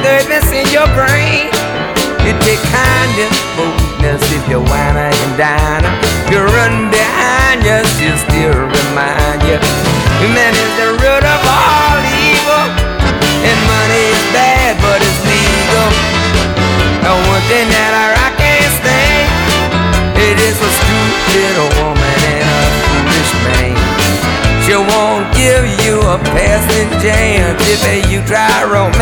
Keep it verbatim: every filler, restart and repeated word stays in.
disturbance in your brain. You take kindness, boldness if you whine and dine her. You run behind you, she'll still remind you. Man is the root of all evil, and money is bad, but it's legal. Now one thing that I, I can't stand, it is a stupid woman and a foolish man. She won't give you a passing chance if you try romance.